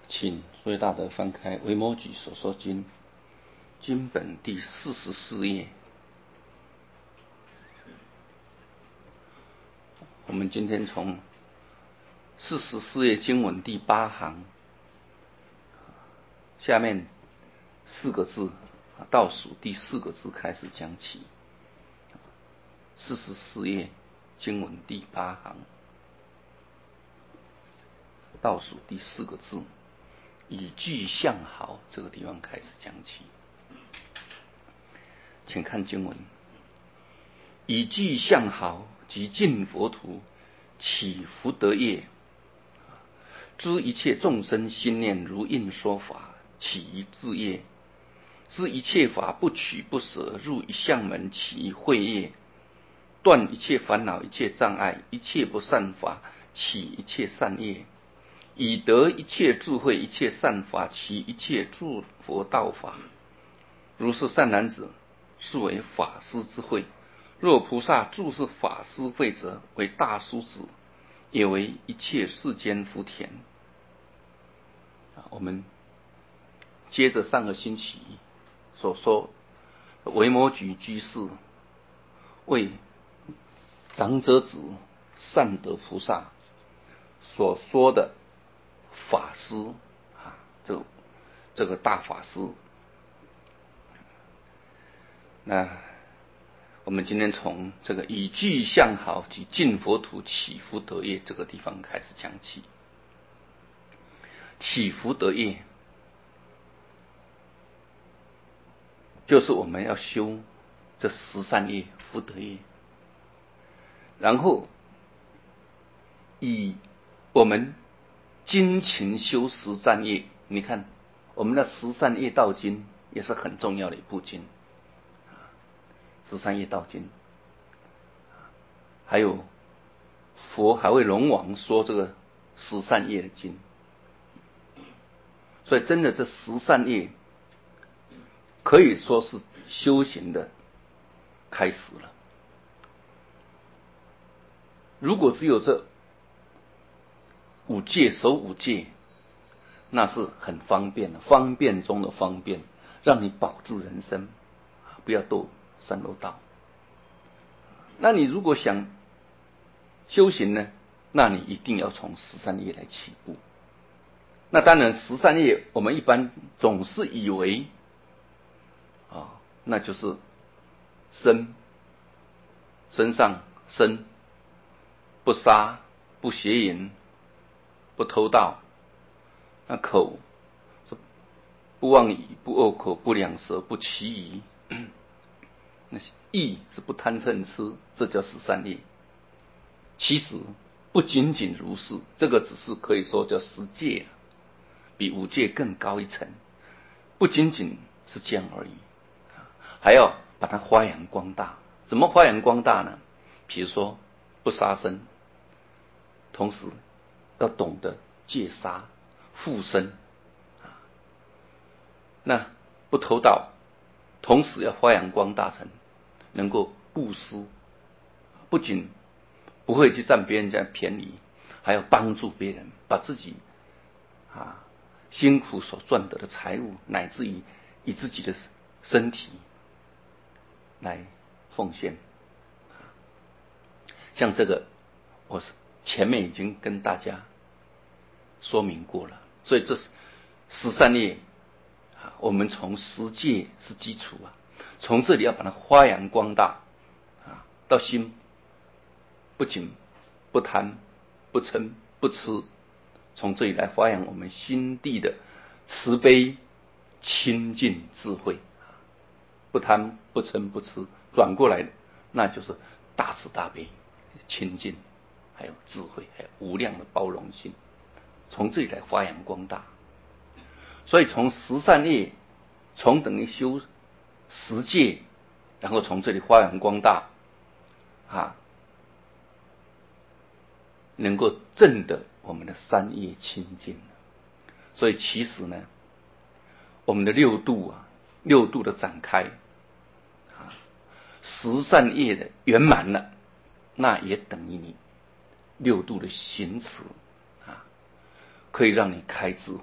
请瑞大德翻开《维摩诘所说经》经本第44页。我们今天从44页经文第8行下面4个字倒数第4个字开始讲起。44页经文第8行倒数第4个字，以具相好，这个地方开始讲起。请看经文：以具相好，即尽佛土，起福德业，知一切众生心念如应说法，起于自业，知一切法不取不舍，入一相门，起于慧业，断一切烦恼，一切障碍，一切不善法，起一切善业，以得一切智慧，一切善法，起一切诸佛道法。如是善男子，是为法师之慧。若菩萨住是法师慧者，为大叔子，也为一切世间福田。我们接着上个星期所说，维摩诘居士为长者子善德菩萨所说的法师这个大法师。那我们今天从这个以具相好及尽佛土起福德业这个地方开始讲起。起福德业就是我们要修这十善业福德业，然后以我们精勤修十善业。你看我们的十善业道经也是很重要的一部经，十善业道经，还有佛还为龙王说这个十善业的经。所以真的这十善业可以说是修行的开始了。如果只有这五戒，守五戒，那是很方便的，方便中的方便，让你保住人身，不要堕三恶道。那你如果想修行呢，那你一定要从十善业来起步。那当然十善业我们一般总是以为那就是身上身，不杀，不邪淫，不偷盗。那口是不妄语，不恶口，不两舌，不绮语。那意是不贪嗔痴，这叫十善业。其实不仅仅如是，这个只是可以说叫十戒，比五戒更高一层。不仅仅是这样而已，还要把它发扬光大。怎么发扬光大呢？比如说不杀生，同时要懂得戒杀护身。那不偷盗，同时要发扬光大成能够布施，不仅不会去占别人家便宜，还要帮助别人，把自己辛苦所赚得的财物，乃至于以自己的身体来奉献。像这个我前面已经跟大家说明过了。所以这是十善业，我们从十戒是基础从这里要把它发扬光大到心，不仅不贪不嗔不痴，从这里来发扬我们心地的慈悲清净智慧。不贪不嗔不痴，转过来那就是大慈大悲清净，还有智慧，还有无量的包容心，从这里来发扬光大。所以从十善业，从等于修十戒，然后从这里发扬光大能够证得我们的三业清净。所以其实呢，我们的六度的展开十善业的圆满了，那也等于你六度的行持可以让你开智慧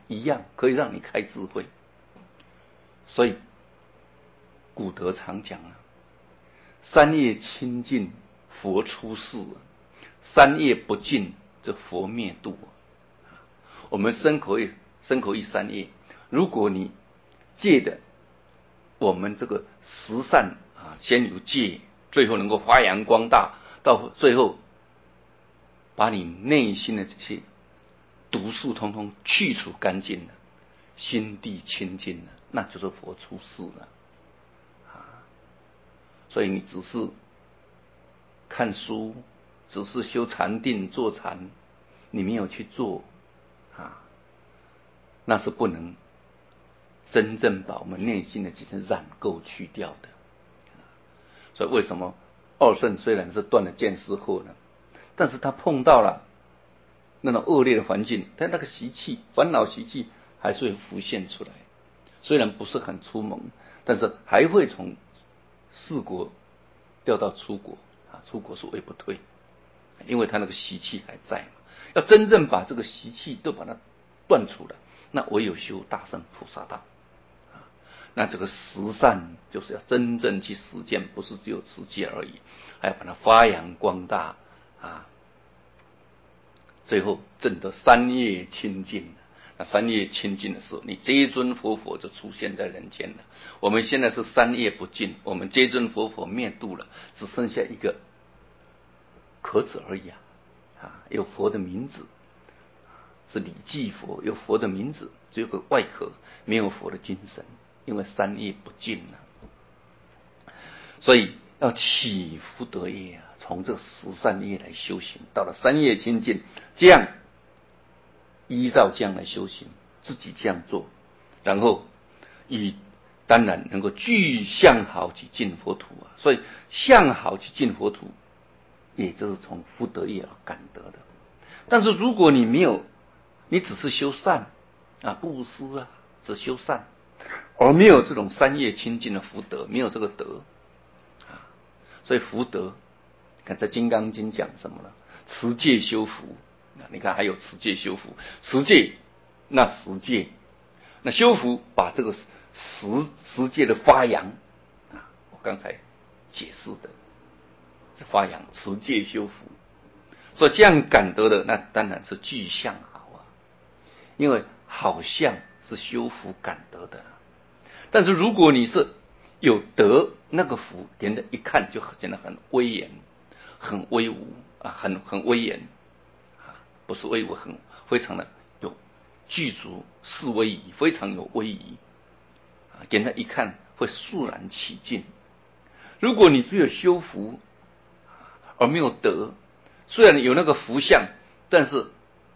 一样可以让你开智慧。所以古德常讲啊，三业清净佛出世，三业不净则佛灭度。我们身口意三业，如果你戒的我们这个十善啊，先有戒，最后能够发扬光大，到最后把你内心的这些毒素通通去除干净了，心地清净了，那就是佛出世了啊。所以你只是看书，只是修禅定坐禅，你没有去做啊，那是不能真正把我们内心的这些染垢去掉的。所以为什么二圣虽然是断了见思惑呢，但是他碰到了那种恶劣的环境，他那个习气烦恼习气还是会浮现出来，虽然不是很出蒙，但是还会从四国掉到出国啊，出国是位不退，因为他那个习气还在嘛。要真正把这个习气都把它断除了，那唯有修大乘菩萨道。那这个十善就是要真正去实践，不是只有持戒而已，还要把它发扬光大啊！最后证得三业清净。那三业清净的时候，你这一尊佛佛就出现在人间了。我们现在是三业不净，我们这一尊佛佛灭度了，只剩下一个壳子而已啊！有佛的名字，是礼记佛，有佛的名字，只有个外壳，没有佛的精神。因为三业不净了，所以要起福德业啊，从这十善业来修行，到了三业清净，这样依照这样来修行，自己这样做，然后当然能够具相好去进佛土啊。所以相好去进佛土，也就是从福德业而感得的。但是如果你没有，你只是修善啊，布施啊，只修善，而没有这种三业清净的福德，没有这个德啊，所以福德，看在《金刚经》讲什么呢？持戒修福，你看还有持戒修福，持戒那十戒，那修福把这个十戒的发扬啊，我刚才解释的这发扬持戒修福，所以这样感得的，那当然是具相好啊，因为好相是修福感得的。但是如果你是有德，那个福，人家一看就显得很威严、很威武啊，很威严啊，不是威武，很非常的有具足示威仪，非常有威仪啊，人家一看会肃然起敬。如果你只有修福而没有德，虽然有那个福相，但是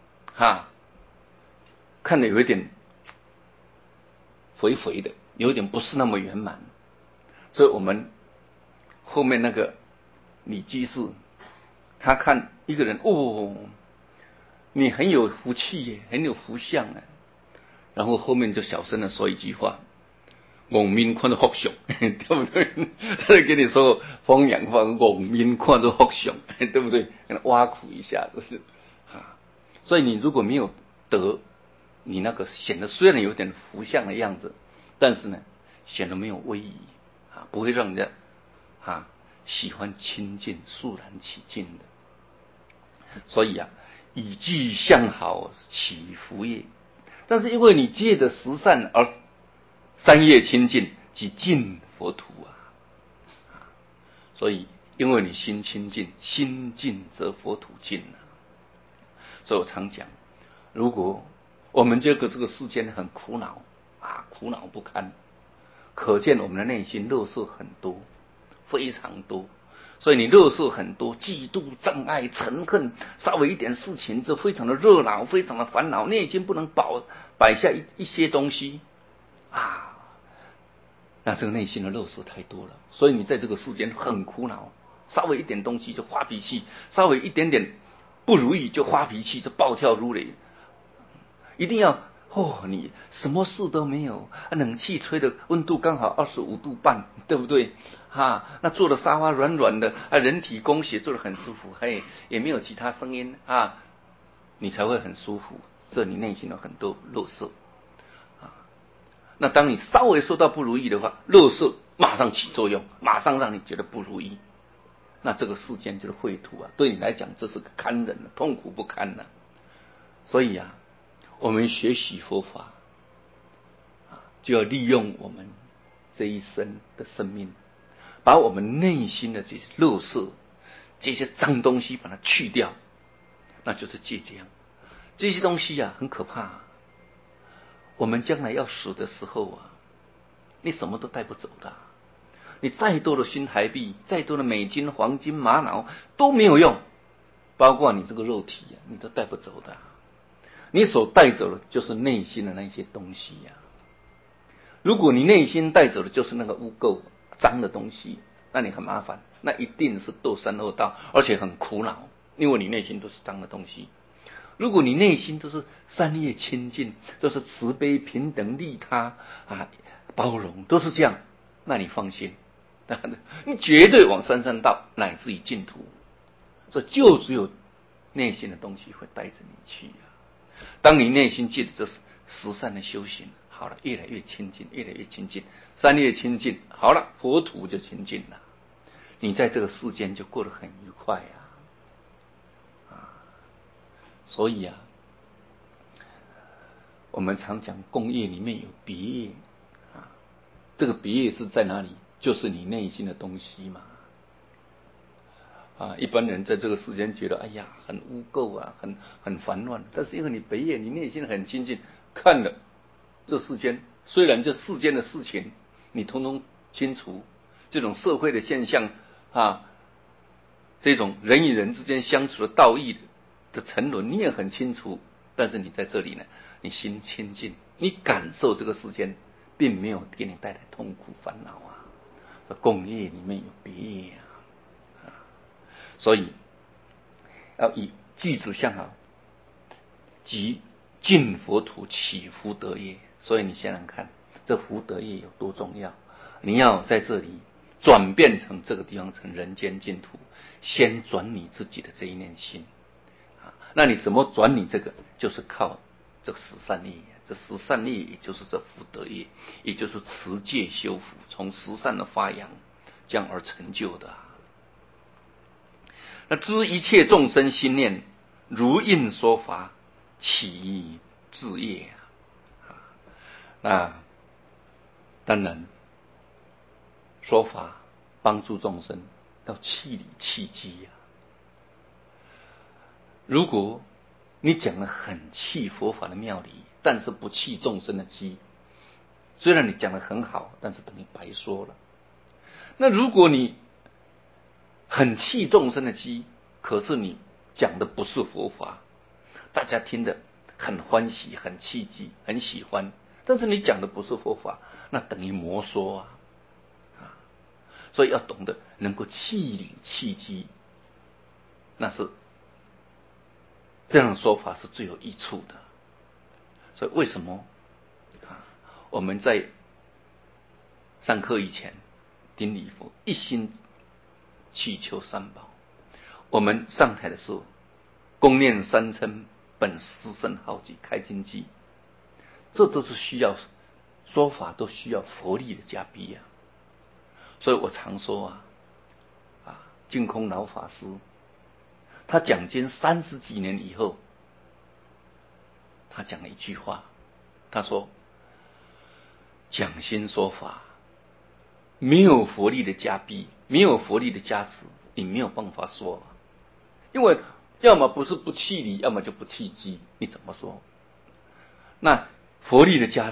看着有一点肥肥的，有点不是那么圆满。所以我们后面那个李居士，他看一个人你很有福气耶，很有福相啊，然后后面就小声的说一句话：蒙面看着福相，对不对？他就给你说风凉话，蒙面看着福相，对不对？挖苦一下，就是所以你如果没有德，你那个显得虽然有点福相的样子，但是呢，显得没有威仪啊，不会让人家喜欢亲近、肃然起敬的。所以以具相好起福业，但是因为你戒的十善而三业清净，即净佛土所以因为你心清净，心净则佛土净所以我常讲，如果我们这个世间很苦恼苦恼不堪，可见我们的内心垃圾很多，非常多。所以你垃圾很多，嫉妒、障碍、嗔恨，稍微一点事情就非常的热闹，非常的烦恼，内心不能摆下一些东西那这个内心的垃圾太多了。所以你在这个世间很苦恼，稍微一点东西就发脾气，稍微一点点不如意就发脾气，就暴跳如雷。一定要你什么事都没有，冷气吹的温度刚好25度半，对不对那坐的沙发软软的人体工学做得很舒服，也没有其他声音你才会很舒服。 这你内心有很多垃圾啊。那当你稍微受到不如意的话，垃圾马上起作用，马上让你觉得不如意。那这个世间就是秽土啊，对你来讲这是个堪忍的，痛苦不堪的。所以啊，我们学习佛法啊，就要利用我们这一生的生命，把我们内心的这些垃圾、这些脏东西把它去掉，那就是戒这样。这些东西啊很可怕啊，我们将来要死的时候啊，你什么都带不走的啊。你再多的新台币，再多的美金、黄金、玛瑙都没有用，包括你这个肉体啊，你都带不走的啊。你所带走的就是内心的那些东西呀。如果你内心带走的就是那个污垢、脏的东西，那你很麻烦，那一定是堕三恶道，而且很苦恼，因为你内心都是脏的东西。如果你内心都是善业清净，都是慈悲平等利他啊，包容，都是这样，那你放心，你绝对往三善道乃至于净土。这就只有内心的东西会带着你去啊。当你内心借着这十善的修行，好了，越来越亲近，越来越亲近，善业亲近，好了，佛土就亲近了，你在这个世间就过得很愉快啊。所以啊，我们常讲共业里面有别业啊，这个别业是在哪里？就是你内心的东西嘛。啊，一般人在这个世间觉得，哎呀，很污垢啊，很烦乱。但是因为你别业，你内心很清净，看了这世间，虽然这世间的事情你通通清楚，这种社会的现象啊，这种人与人之间相处的道义的沉沦，你也很清楚。但是你在这里呢，你心清净，你感受这个世间并没有给你带来痛苦烦恼啊。这共业里面有别业啊。所以要以具足相好，即尽佛土起福德业。所以你想想看，这福德业有多重要？你要在这里转变成这个地方成人间净土，先转你自己的这一念心啊。那你怎么转你这个？就是靠这个十善业。这十善业也就是这福德业，也就是持戒修福，从十善的发扬这样而成就的啊。那知一切众生心念，如应说法，起自业啊。那当然，说法帮助众生要气理气机呀。如果你讲了很气佛法的妙理，但是不气众生的机，虽然你讲的很好，但是等于白说了。那如果你很气众生的机，可是你讲的不是佛法，大家听得很欢喜、很契机、很喜欢，但是你讲的不是佛法，那等于魔说啊。所以要懂得能够气理气机，那是这样的说法是最有益处的。所以为什么我们在上课以前顶礼佛，一心祈求三宝？我们上台的时候，恭念三称本师圣号及开经偈，这都是需要说法，都需要佛力的加逼啊。所以我常说净空老法师他讲经30几年以后，他讲了一句话，他说：讲心说法没有佛力的加逼，没有佛力的加持，你没有办法说。因为要么不是不气理，要么就不气机，你怎么说？那佛力的加持，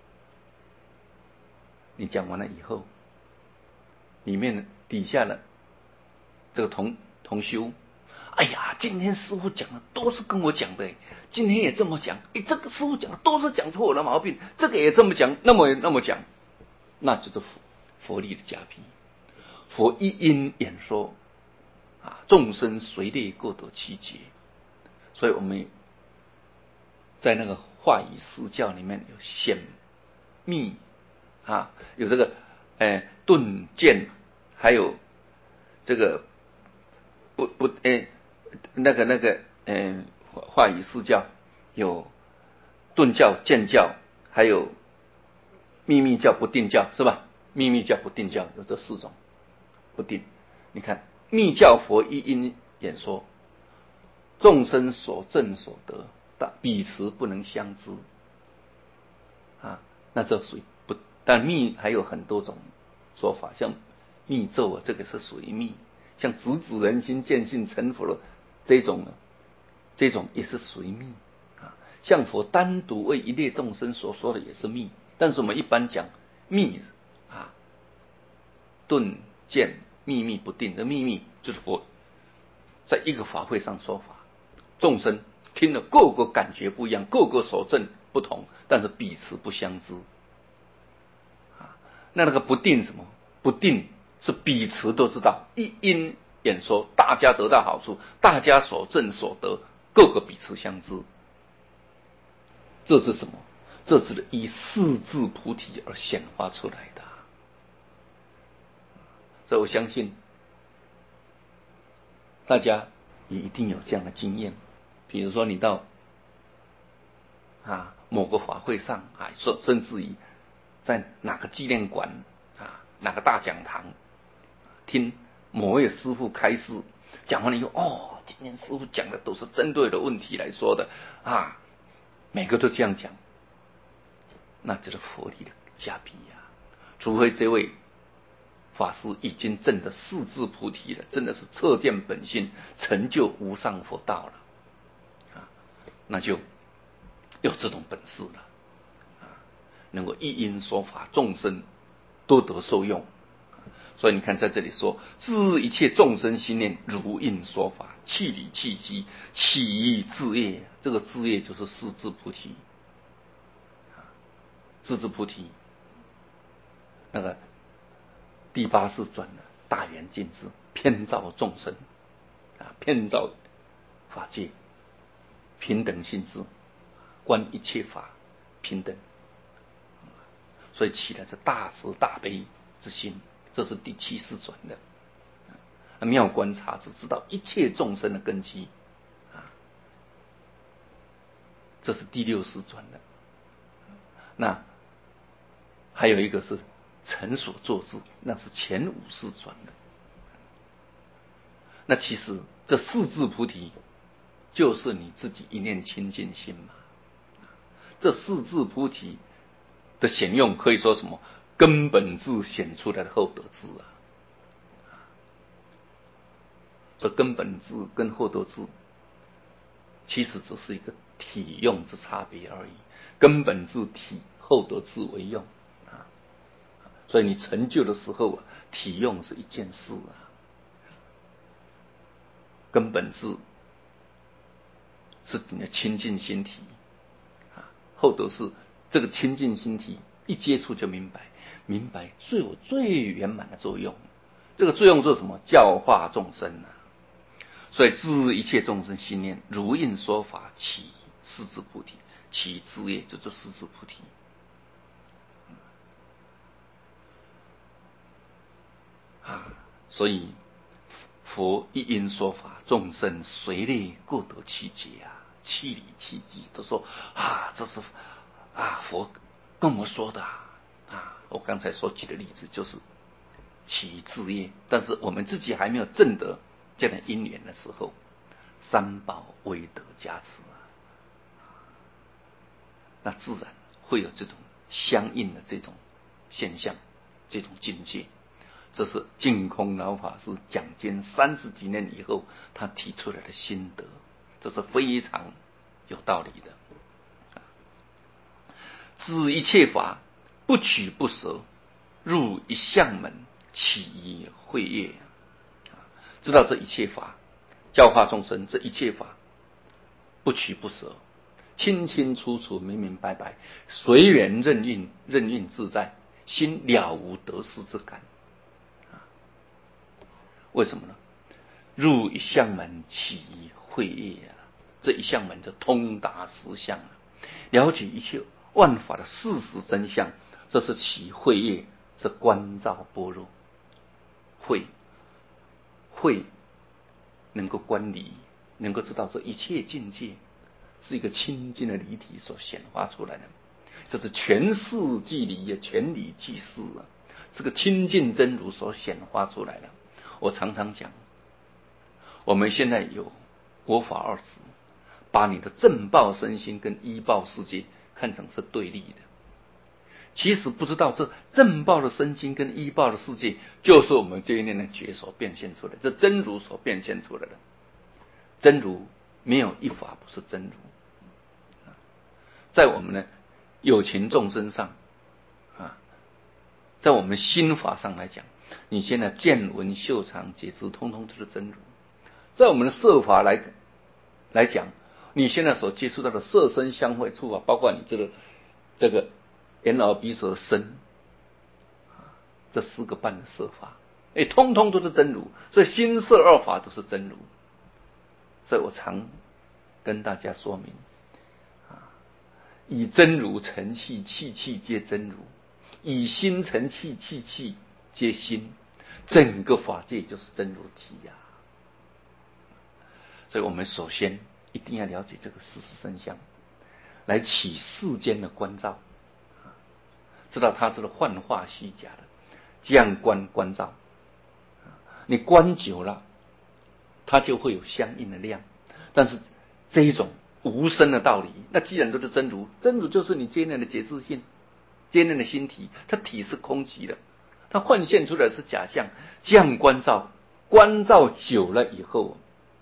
你讲完了以后，里面底下的这个同修，哎呀，今天师父讲的都是跟我讲的，今天也这么讲，这个师父讲的都是讲出我的毛病，这个也这么讲，那么讲，那就是佛力的加被。佛一因演说众生随类各得其节。所以我们在那个化仪施教里面有显密有这个顿渐，还有这个化仪施教有顿教、渐教，还有秘密教、不定教，是吧？秘密教、不定教有这4种不定。你看密教佛一因演说，众生所证所得，但彼此不能相知啊，那这属于不。但密还有很多种说法，像密咒啊，这个是属于密；像直指人心、见性成佛的这种呢，这种也是属于密啊。像佛单独为一列众生所说的也是密，但是我们一般讲密啊，顿渐秘密不定的秘密，就是佛在一个法会上说法，众生听了各个感觉不一样，各个所证不同，但是彼此不相知啊。那个不定什么？不定是彼此都知道，一因演说，大家得到好处，大家所证所得，各个彼此相知。这是什么？这是以四字菩提而显化出来的。所以我相信大家也一定有这样的经验。比如说你到某个法会上甚至于在哪个纪念馆哪个大讲堂听某位师父开示，讲完了以后，今天师父讲的都是针对的问题来说的每个都这样讲，那就是佛力的加被除非这位法师已经证得四智菩提了，真的是彻见本性，成就无上佛道了那就有这种本事了能够一因说法，众生多得受用。所以你看在这里说，知一切众生心念如应说法，气理气机，起意自业。这个自业就是四智菩提四智菩提那个第8世转的大圆镜智，遍照众生遍照法界，平等性智，观一切法平等，所以起了这大慈大悲之心，这是第7世转的妙观察，只知道一切众生的根基这是第6世转的。那还有一个是成所作智，那是前5世转的。那其实这四智菩提就是你自己一念清净心嘛。这四智菩提的显用可以说什么？根本智显出来的厚德智这根本智跟厚德智其实只是一个体用之差别而已，根本智体，厚德智为用所以你成就的时候体用是一件事根本智是你的清净心体厚德是这个清净心体一接触就明白最圆满的作用。这个作用是什么？教化众生所以知一切众生心念如应说法，起四智菩提，起智业就是四智菩提所以佛一因说法，众生随类各得其解气理气机，都说这是佛跟我们说的我刚才所举的例子就是起智业，但是我们自己还没有证得这样的因缘的时候，三宝威德加持那自然会有这种相应的这种现象，这种境界。这是净空老法师讲经30几年以后他提出来的心得，这是非常有道理的知一切法不取不舍，入一相门，起于慧业知道这一切法教化众生，这一切法不取不舍，清清楚楚明明白白，随缘任运自在，心了无得失之感为什么呢？入一相门，起于慧业这一相门就通达实相了解一切万法的事实真相，这是起慧业，是观照般若。慧能够观理，能够知道这一切境界是一个清净的离体所显化出来的，这是全世纪里也全理具事啊，这个清净真如所显化出来的。我常常讲，我们现在有我法二执，把你的正报身心跟依报世界看成是对立的，其实不知道这正报的身心跟依报的世界，就是我们这一念的觉所变现出来的，这真如所变现出来的。真如没有一法不是真如，在我们的有情众生上啊，在我们心法上来讲，你现在见闻嗅尝觉知，通通都是真如。在我们的色法来讲，你现在所接触到的色声香味触法，包括你这个眼耳鼻舌身这4个半的色法，通通都是真如。所以心色二法都是真如。所以我常跟大家说明以真如成器，器器皆真如；以心成器，器器皆心。整个法界就是真如体呀。所以我们首先一定要了解这个事实真相，来起世间的关照，知道它是幻化虚假的，这样关照，你观久了，它就会有相应的量。但是这一种无生的道理，那既然都是真如，真如就是你坚韧的觉知性，坚韧的心体，它体是空寂的，它幻现出来是假象。这样关照久了以后，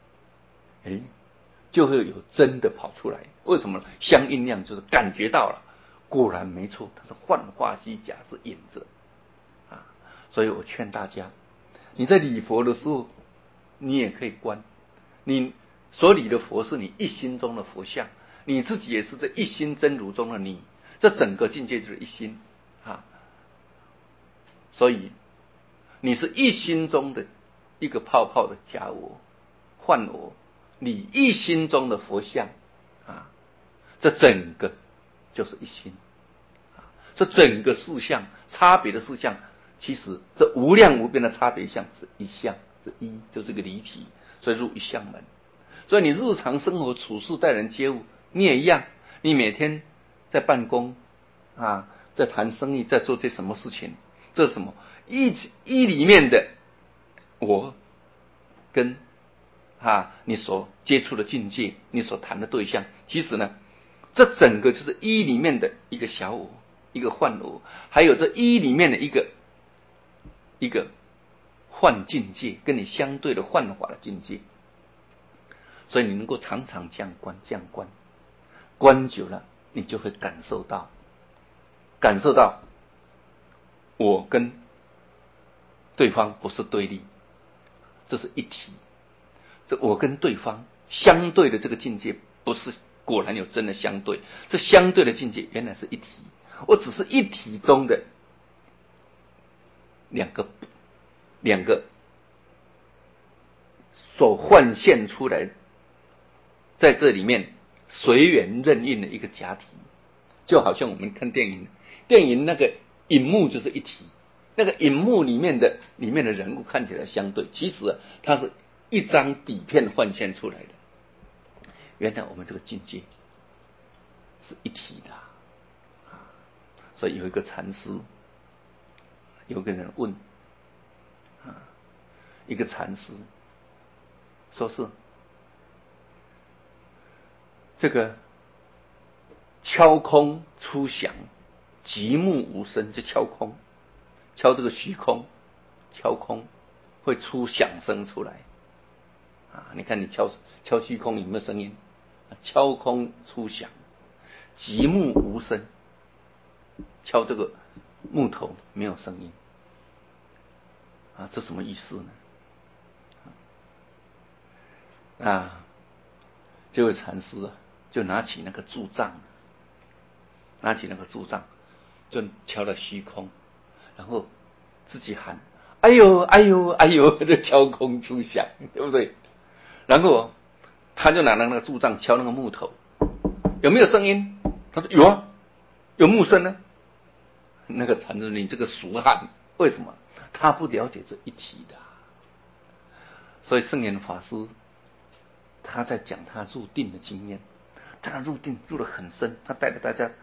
就会有真的跑出来。为什么呢？相应量就是感觉到了，果然没错，它是幻化虚假，是影子啊。所以我劝大家，你在礼佛的时候，你也可以观，你所礼的佛是你一心中的佛像，你自己也是这一心真如中的你，这整个境界就是一心啊。所以你是一心中的一个泡泡的假我、幻我，你一心中的佛像啊，这整个就是一心啊。这整个事项差别的事项，其实这无量无边的差别相是一相，这一就是个离体，所以入一相门。所以你日常生活处事待人接物，你也一样，你每天在办公啊，在谈生意，在做些什么事情，这是什么？一里面的我跟你所接触的境界，你所谈的对象，其实呢，这整个就是一里面的一个小我，一个幻我，还有这一里面的一个幻境界，跟你相对的幻化的境界。所以你能够常常这样观久了，你就会感受到我跟对方不是对立，这是一体。这我跟对方相对的这个境界，不是果然有真的相对，这相对的境界原来是一体。我只是一体中的两个所幻现出来，在这里面随缘任运的一个假体。就好像我们看电影那个荧幕就是一体，那个荧幕里面的人物看起来相对，其实它是一张底片幻现出来的。原来我们这个境界是一体的所以有一个禅师，有个人问一个禅师说是这个敲空出响，寂目无声，就敲空，敲这个虚空，敲空会出响声出来你看你敲虚空有没有声音？敲空出响，寂目无声，敲这个木头没有声音这什么意思呢？这位禅师就拿起那个柱杖，就敲了虚空，然后自己喊哎呦哎呦哎呦，就敲空出响，对不对？然后他就拿那个柱杖敲那个木头，有没有声音？他说有啊，有木声呢。那个禅师，你这个俗汉，为什么？他不了解这一体的所以圣严法师他在讲他入定的经验， 在那入定入得很深，他带着大家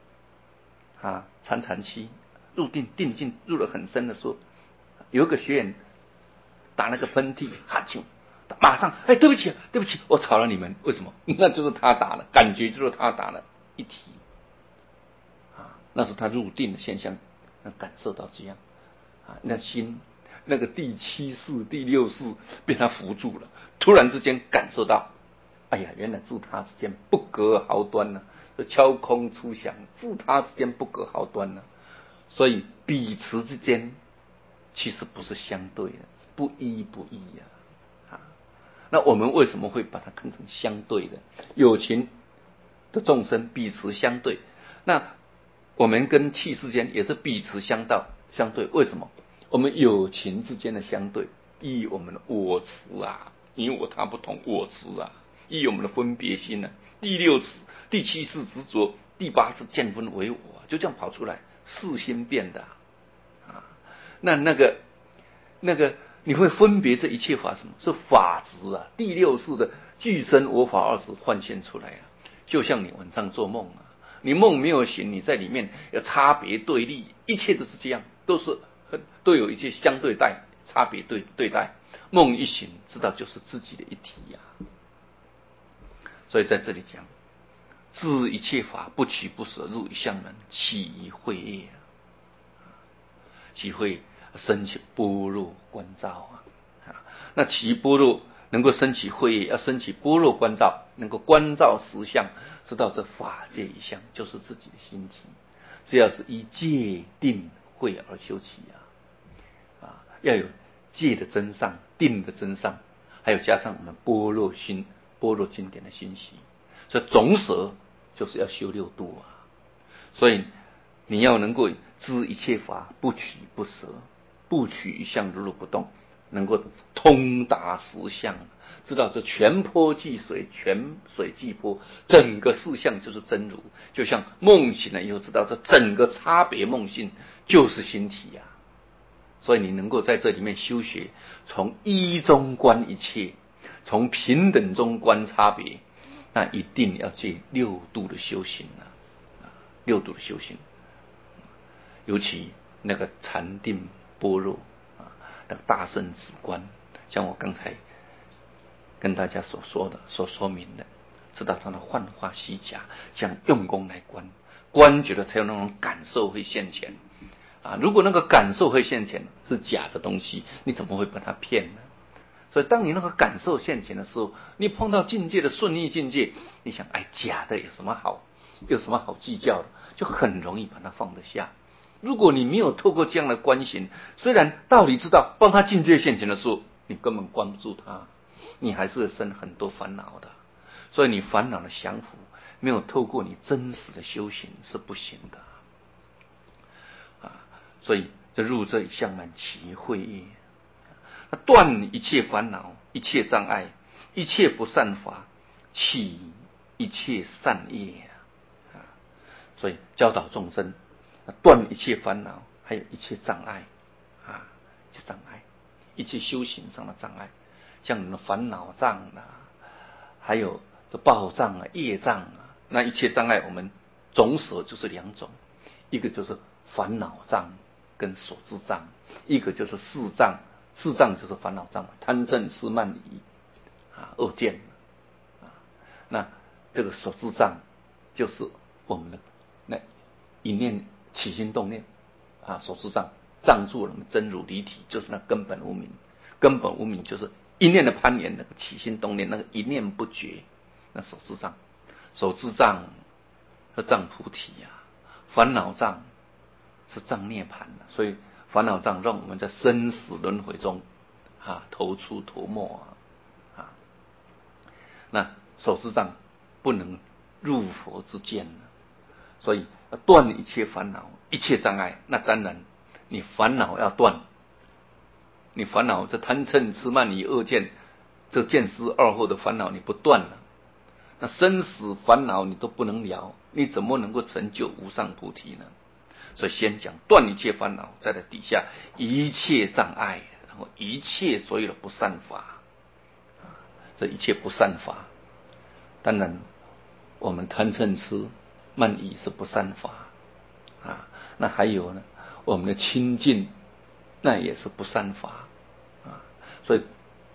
禅期入定定境入得很深的时候，有一个学员打那个喷嚏哈啾，马上对不起对不起，我吵了你们，为什么？那就是他打了，感觉就是他打了一提那是他入定的现象，感受到这样那心那个第七识第六识被他扶住了，突然之间感受到，哎呀，原来自他之间不隔毫端呢，敲空出响，自他之间不隔毫端呢，所以彼此之间其实不是相对的，不一不异那我们为什么会把它看成相对的？有情的众生彼此相对，那我们跟气世间也是彼此相对，为什么？我们有情之间的相对，依我们的我执你我他不同我执依我们的分别心第六识第七识执着，第八识见分为我就这样跑出来，四心变的那个你会分别这一切法什么？是法执第六识的具身我法二执幻现出来就像你晚上做梦你梦没有醒，你在里面有差别对立，一切都是这样，都有一些相对待，差别对待。梦一醒，知道就是自己的一体所以在这里讲，知一切法不取不舍入一向门，起慧业起会升起般若观照那起般若能够升起慧业，要升起般若观照，能够观照实相，知道这法界一相就是自己的心体。只要是依戒定慧而修起要有戒的真上，定的真上，还有加上我们般若经典的心习，所以总舍就是要修六度所以你要能够知一切法不取不舍，不取一相如如不动，能够通达实相，知道这全波即水，全水即波，整个事相就是真如。就像梦醒了以后，知道这整个差别梦性就是心体所以你能够在这里面修学，从一中观一切，从平等中观差别，那一定要借六度的修行六度的修行，尤其那个禅定般若那个大圣止观，像我刚才跟大家所说的、所说明的，知道它的幻化虚假，这样用功来观觉了，才有那种感受会现前如果那个感受会现前是假的东西，你怎么会把它骗呢？所以当你那个感受现前的时候，你碰到境界的顺利境界，你想假的有什么好计较的，就很容易把它放得下。如果你没有透过这样的观行，虽然道理知道，帮他境界现前的时候，你根本关不住他，你还是会生很多烦恼的。所以你烦恼的降伏没有透过你真实的修行是不行的所以这入这一向门起慧业，断一切烦恼，一切障碍，一切不善法，起一切善业所以教导众生断一切烦恼，还有一切障碍一切修行上的障碍，像你的烦恼障还有这报障业障那一切障碍我们总舍就是两种，一个就是烦恼障跟所知障，一个就是四障就是烦恼障，贪嗔痴慢疑恶见那这个所知障就是我们的那一念起心动念所知障障住了我们真如离体，就是那根本无明就是一念的攀缘，那个起心动念，那个一念不绝，那所知障是障菩提烦恼障是障涅槃所以烦恼障让我们在生死轮回中头出头没那所知障不能入佛之见所以断一切烦恼一切障碍，那当然你烦恼要断，你烦恼这贪嗔痴慢疑恶见，这见思二惑的烦恼你不断了，那生死烦恼你都不能了，你怎么能够成就无上菩提呢？所以先讲断一切烦恼，再来底下一切障碍，然后一切所有的不善法这一切不善法当然我们贪嗔痴慢疑是不善法啊。那还有呢，我们的亲近那也是不善法啊。所以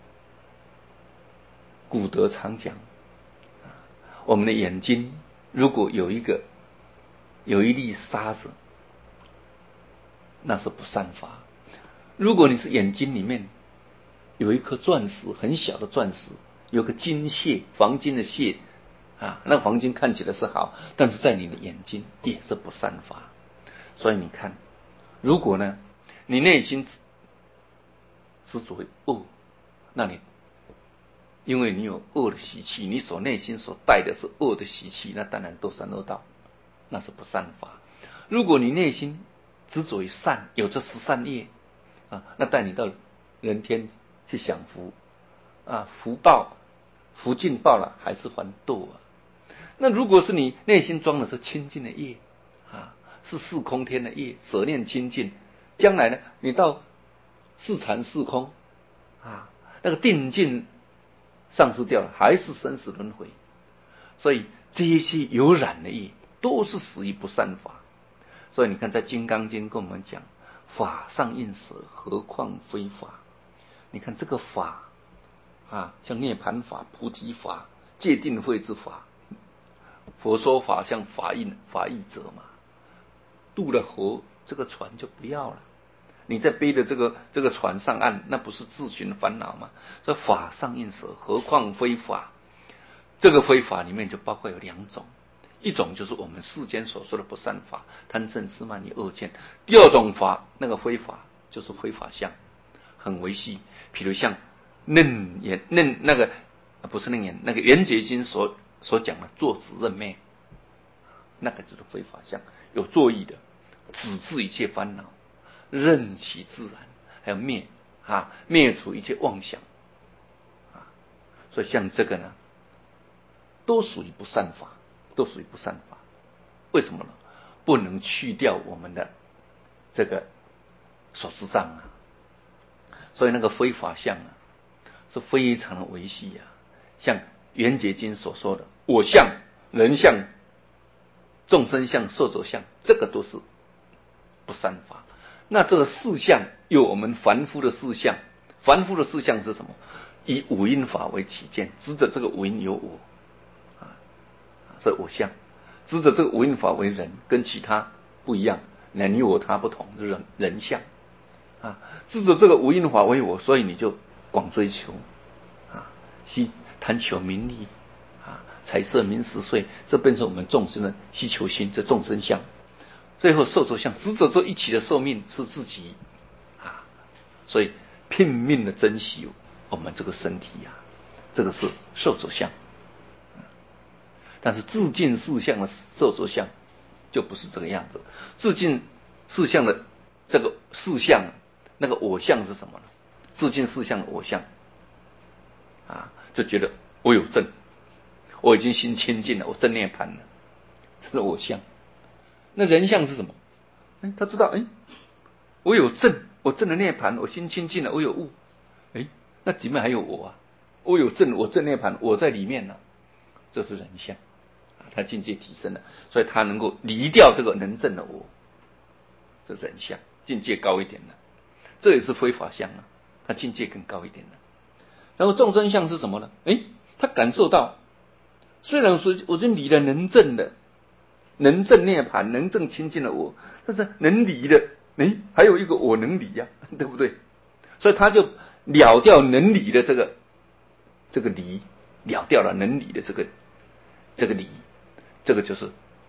古德常讲，我们的眼睛如果有一粒沙子，那是不善法。如果你是眼睛里面有一颗钻石，很小的钻石，有个金屑，黄金的屑啊，那黄金看起来是好，但是在你的眼睛也是不善法。所以你看，如果呢，你内心执着于恶，那你因为你有恶的习气，你所内心所带的是恶的习气，那当然堕三恶道，那是不善法。如果你内心执着于善，有着十善业啊，那带你到人天去享福啊，福报福尽报了，还是还堕啊。那如果是你内心装的是清净的业啊，是四空天的业，舍念清净，将来呢，你到四禅四空啊，那个定境丧失掉了，还是生死轮回。所以这一些有染的业都是属于不善法。所以你看在金刚经跟我们讲，法上应舍，何况非法。你看这个法啊，像涅盘法、菩提法、戒定慧之法，佛说法像法义者嘛，渡了河，这个船就不要了。你在背的这个船上岸，那不是自寻烦恼吗？这法上应舍，何况非法。这个非法里面就包括有两种，一种就是我们世间所说的不善法，贪嗔痴慢疑恶见。第二种法，那个非法就是非法相，很微细。比如像楞严那个不是楞严，那个圆觉经所讲的作止任灭，那个就是非法相，有作意的，止治一切烦恼，任其自然，还有灭除一切妄想啊。所以像这个呢，都属于不善法，都属于不善法。为什么呢？不能去掉我们的这个所知障啊。所以那个非法相啊，是非常的微细啊。像圆觉经所说的我相、人相、众生相、寿者相，这个都是不善法。那这个四相有我们凡夫的四相，凡夫的四相是什么？以五阴法为起见，执着这个五阴有我啊，是我相；执着这个五阴法为人，跟其他不一样，你我他不同，就是人相啊。执着这个五阴法为我，所以你就广追求啊，贪求名利啊，财色名食睡，这变成我们众生的希求心，这众生相。最后寿者相，执着这一起的寿命是自己啊，所以拼命的珍惜我们这个身体啊，这个是寿者相。但是自尽四相的寿者相就不是这个样子。自尽四相的这个四相，那个我相是什么呢？自尽四相的我相啊，就觉得我有证，我已经心清净了，我证涅槃了，这是我相。那人相是什么？他知道，我有证，我证了涅槃，我心清净了，我有悟，那里面还有我啊，我有证，我证涅槃，我在里面呢，这是人相啊，他境界提升了，所以他能够离掉这个能证的我，这是人相，境界高一点了。这也是非法相啊，他境界更高一点了。然后众生相是什么呢？他感受到，虽然说我已经离了能证的。能证涅槃，能证清净的我，但是能离的，还有一个我能离呀，对不对？所以他就了掉能离的这个离，了掉了能离的这个离，这个就是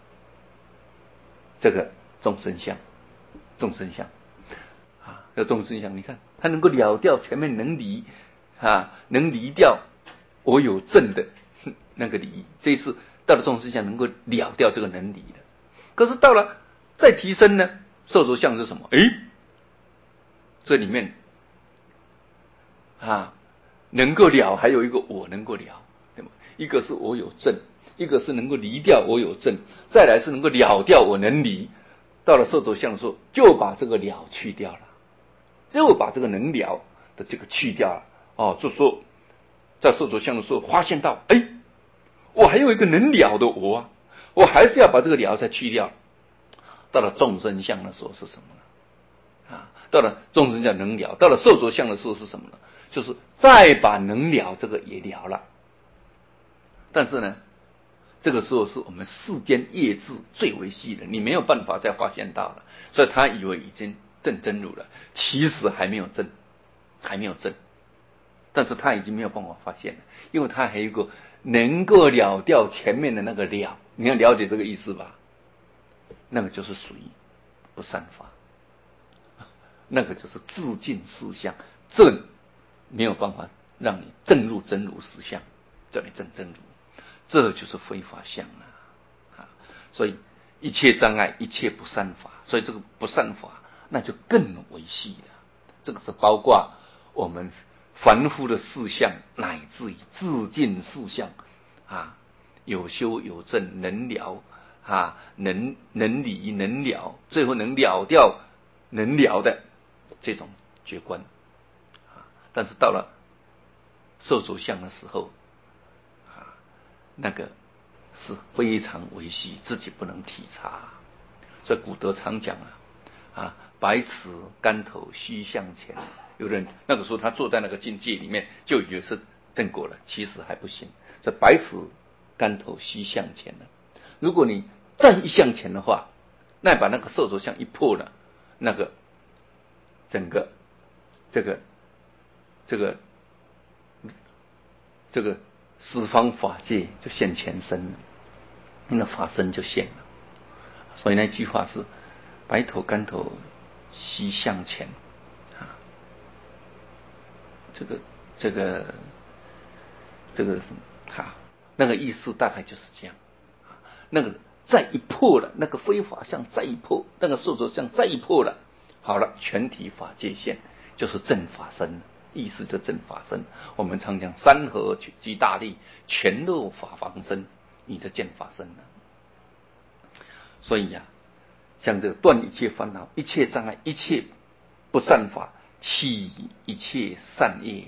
这个众生相啊，这众生相，你看他能够了掉前面能离啊，能离掉我有证的那个离，这一次。到了众生相能够了掉这个能离的，可是到了再提升呢，寿者相是什么？这里面啊能够了，还有一个我能够了，对吗？一个是我有证，一个是能够离掉我有证，再来是能够了掉我能离。到了寿者相的时候，就把这个了去掉了，就把这个能了的这个去掉了。就说在寿者相的时候，发现到我还有一个能了的我啊，我还是要把这个了再去掉。到了众生相的时候是什么呢？到了众生相能了，到了受着相的时候是什么呢？就是再把能了这个也了了。但是呢，这个时候是我们世间业智最为细的，你没有办法再发现到了，所以他以为已经证真如了，其实还没有证，还没有证。但是他已经没有办法发现了，因为他还有一个能够了掉前面的那个了，你要了解这个意思吧？那个就是属于不善法，那个就是自尽实相，这没有办法让你证入真如实相，叫你证真如，这就是非法相啊！所以一切障碍，一切不善法，所以这个不善法那就更为细了。这个是包括我们凡夫的事相，乃至于自尽事相啊，有修有证，能了啊，能理能了，最后能了掉能了的这种觉观啊。但是到了受着相的时候啊，那个是非常微细，自己不能体察。所以古德常讲百尺竿头须向前。有人那个时候他坐在那个境界里面，就以为是正果了，其实还不行。这百尺竿头须向前了。如果你再一向前的话，那把那个受着相一破了，那个整个这个十方法界就现前身了，那法身就现了。所以那句话是白头竿头须向前啊，这个那个意思大概就是这样啊。那个再一破了，那个非法相再一破，那个受着相再一破了，好了，全体法界现，就是正法身了。意思就正法身。我们常讲山河积大力，全露法房身，你的见法身了。所以像这个断一切烦恼、一切障碍、一切不善法，起一切善业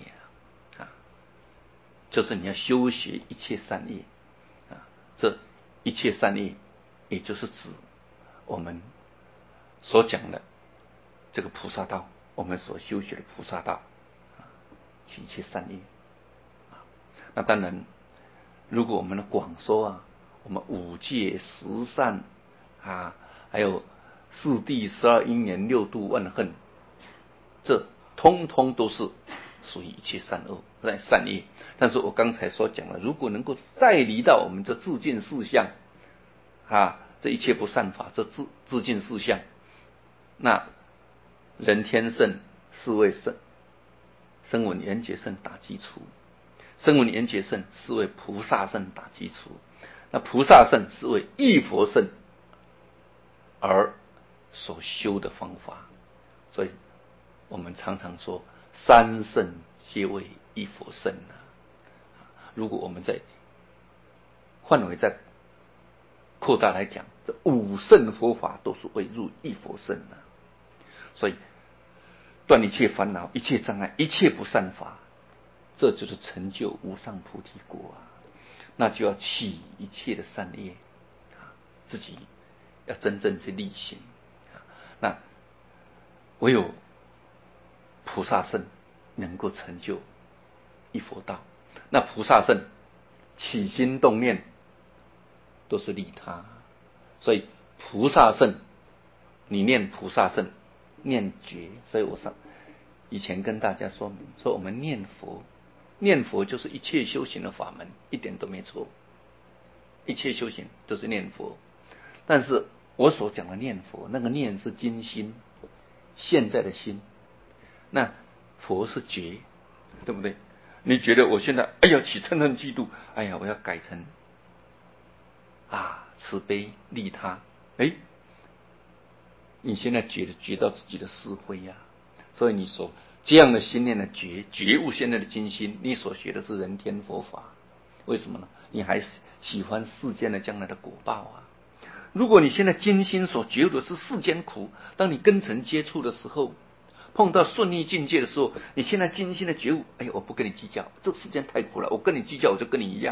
就是你要修学一切善业这一切善业，也就是指我们所讲的这个菩萨道，我们所修学的菩萨道起一切善业那当然，如果我们的广说我们五戒十善还有四谛12因缘6度万恨，这通通都是属于一切善恶在善业。但是我刚才所讲的，如果能够再离到我们这自尽事相这一切不善法，这自尽事相，那人天圣、是为圣、声闻缘觉圣打基础，声闻缘觉圣是为菩萨圣打基础，那菩萨圣是为忆佛圣而所修的方法。所以我们常常说三圣皆为忆佛圣如果我们在范围再扩大来讲，这五圣佛法都是为入忆佛圣所以断一切烦恼、一切障碍、一切不善法，这就是成就无上菩提果那就要起一切的善业自己要真正去力行那唯有菩萨圣能够成就一佛道。那菩萨圣起心动念都是利他，所以菩萨圣，你念菩萨圣，念觉。所以我以前跟大家说明说，我们念佛，念佛就是一切修行的法门，一点都没错。一切修行都是念佛，但是我所讲的念佛，那个念是今心，现在的心，那佛是觉，对不对？你觉得我现在起嗔恨嫉妒，我要改成慈悲利他，你现在觉到自己的是非所以你所这样的心念的觉悟现在的金心，你所学的是人天佛法，为什么呢？你还喜欢世间的将来的果报如果你现在金心所觉悟的是世间苦，当你跟尘接触的时候，碰到顺利境界的时候，你现在金心的觉悟，我不跟你计较，这世间太苦了，我跟你计较我就跟你一样了。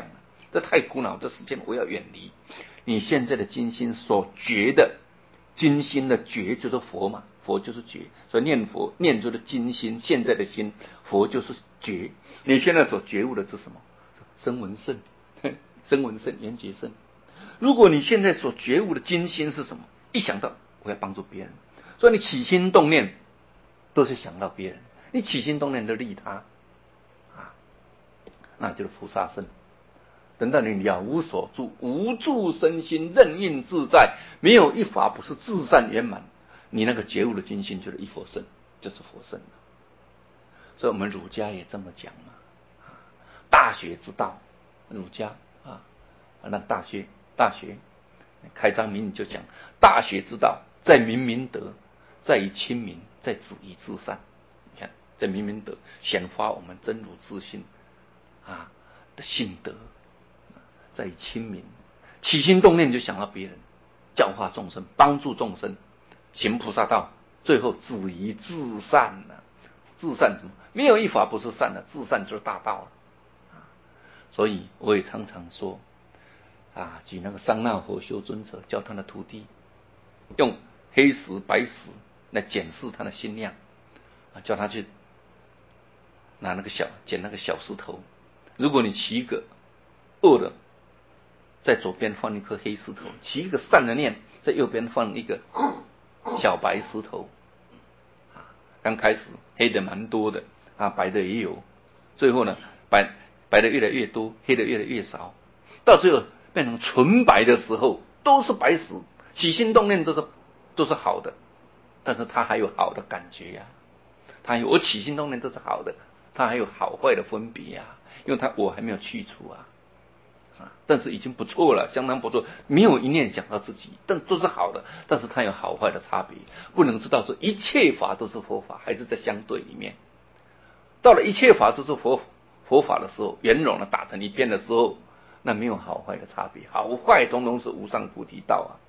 这太苦恼，这世间我要远离。你现在的金心所觉的，金心的觉就是佛嘛，佛就是觉，所以念佛念就是金心，现在的心，佛就是觉。你现在所觉悟的是什么？声闻圣，声闻圣，缘觉圣。如果你现在所觉悟的金心是什么？一想到我要帮助别人，所以你起心动念都是想到别人，你起心动念都利他啊，那就是菩萨圣。等到你了无所住，无住身心，任运自在，没有一法不是至善圆满，你那个觉悟的金心就是一佛圣，就是佛圣了。所以我们儒家也这么讲嘛，大学之道，儒家那大学开张明义就讲，大学之道在明明德，在于亲民，在止于至善。你看，在明明德显发我们真如自信的性德，在于亲民，起心动念就想到别人，教化众生，帮助众生，行菩萨道，最后止于至善了。至善什么？没有一法不是善的，至善就是大道了。所以我也常常说举那个桑那佛修尊者教他的徒弟，用黑石白石来检视他的心量叫他去拿捡那个小石头，如果你起一个恶的，在左边放一颗黑石头，起一个善的念，在右边放一个小白石头刚开始黑的蛮多的白的也有，最后呢白的越来越多，黑的越来越少，到最后变成纯白的时候都是白石，起心动念都是好的，但是他还有好的感觉呀，我起心动念都是好的，他还有好坏的分别呀，因为我还没有去除但是已经不错了，相当不错，没有一念想到自己，但都是好的，但是它有好坏的差别，不能知道说一切法都是佛法，还是在相对里面。到了一切法都是佛法的时候，圆融的打成一片的时候，那没有好坏的差别，好坏统统是无上菩提道